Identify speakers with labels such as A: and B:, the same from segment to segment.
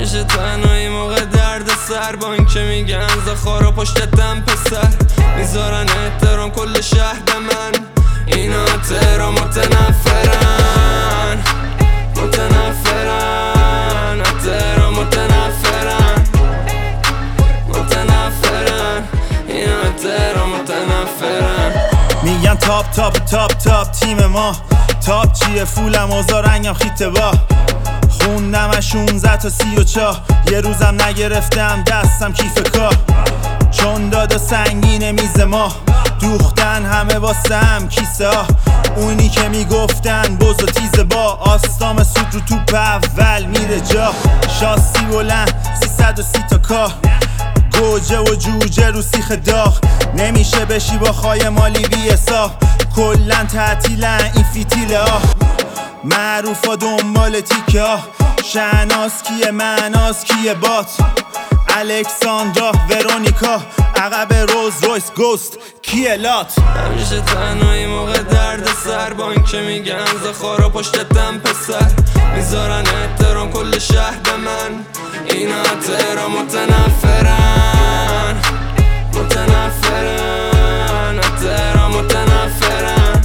A: همیشه تنهایی موقع درد سر، با این که میگن زخارا پشتتم پسر، میذارن احترام کل شهر به من. اینا تهران متنفرن، متنفرن، تهران متنفرن، متنفرن، اینا تهران متنفرن.
B: میگن تاپ تاپ تاپ تاپ تیم ما، تاپ چیه فولم اوزا رنگم خیته با، خوندم از 16 تا 34، یه روزم نگرفتم دستم کیف کار، چون دادا سنگینه میز ما، دوختن همه واسم کیسه ها، اونی که میگفتن بز و تیز با، آستام سود رو توپ اول میره جا، شاسی بلند 330 تا کاه، گوجه و جوجه رو سیخ داغ، نمیشه بشی با خای مالی بیسا، کلن تعطیلن این فیتیله ها، معروفا دنبال تیکه ها، شهناز کیه معناز کیه بات، الکساندرا ورونیکا، عقب روز رویس گوست کیه لات.
A: همیشه تنهایی موقع درد سر، با این که میگن زخارا پشتتم پسر، میذارن احترام کل شهر به من. اینا تهران متنفرن، متنفرن، تهران متنفرن،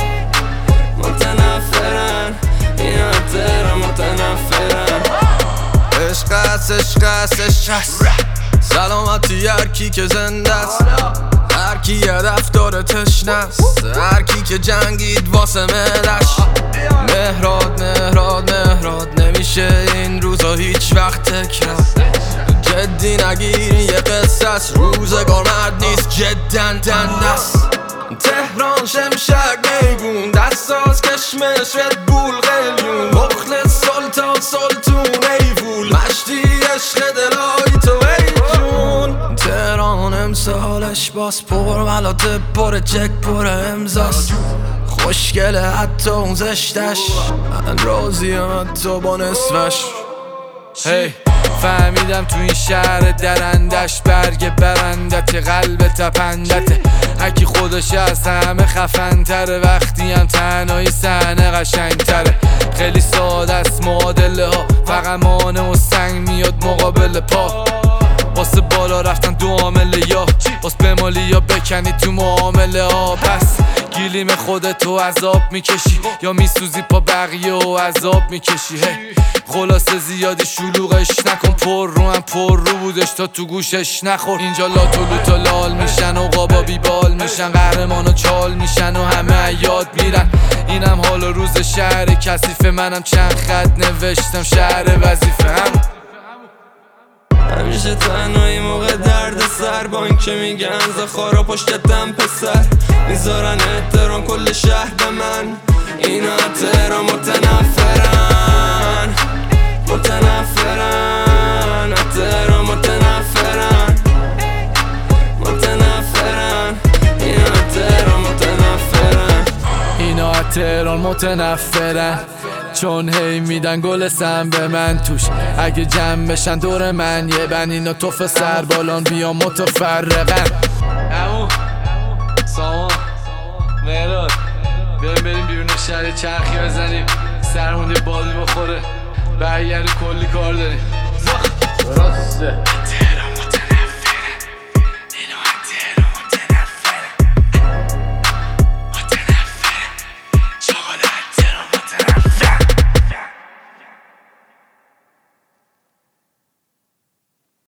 A: متنفرن، اینا تهران متنفرن.
C: عشق است عشق است عشق است، سلامتی هر کی که زنده است، هر کی هدف داره تشنه است، هر کی که جنگید واسه ملش. مهراد مهراد مهراد، نمیشه این روزا هیچ وقت تکرار، جدی نگیری یه قصه است، روزگار مرد نیست جدن دنده است. تهران شمشک میگون، دستاز کشمش ردبول قلیون، مخلص سلطان سلطون ایفول، مشتی عشق دلایی تو ای جون. تهران امسالش باز پر ملاته پر چک پر امضاست، خوشگله حتی اون زشتش، من راضیم حتی با نصفش.
D: هی فهمیدم تو این شهر درندش، برگ برندت قلب تپندته، هکی خودش از همه خفن تره، وقتی هم تنهایی صحنه قشنگ تره، خیلی ساده است معادله ها، فقط مانع و سنگ میاد مقابل پا، واسه بالا رفتن دو عامله، یا واسه بمالی یا بکنی تو معامله ها. پس گیلیم خودتو عذاب میکشی، یا میسوزی پا بقیه و عذاب میکشی. هی خلاصه زیادی شلوغش نکن، پر رو هم پر رو بودش تا تو گوشش نخور. اینجا لاتولو تا لال میشن و قابا بیبال میشن، قهرمان و چال میشن و همه یاد میرن. اینم حال و روز شهر کثیف، منم چند خط نوشتم شهر وظیفه هم.
A: همیشه تنهایی موقع درد سر، با این که میگن زخارا پشتتم پسر، میذارن احترام کل شهر به من. اینا تهران متنفرن، متنفرن، تهران متنفرن، متنفرن، اینا تهران متنفرن.
D: اینا تهران متنفرن، چون هی میدن گل سم به من توش، اگه جمع بشن دور من یه بند، اینا توف سر بالان بیا متفرقن. امو سامان مهراد، بریم بیرون شهر چرخی بزنیم، سرمون یه بادی بخوره، برگرد کلی کار داریم. راسته